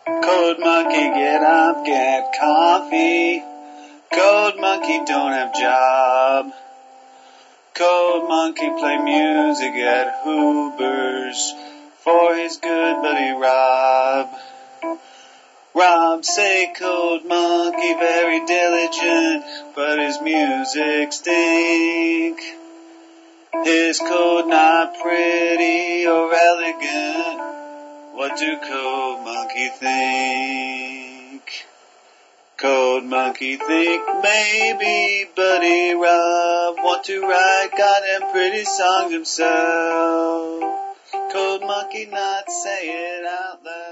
Code Monkey, get up, get coffee. Code Monkey don't have job. Code Monkey play music at Hoover's for his good buddy Rob. Rob say Code Monkey very diligent, but his music stink. His code not pretty or elegant. What do Code Monkey think? Code Monkey think maybe Buddy Rob want to write goddamn pretty songs himself. Code Monkey not say it out loud.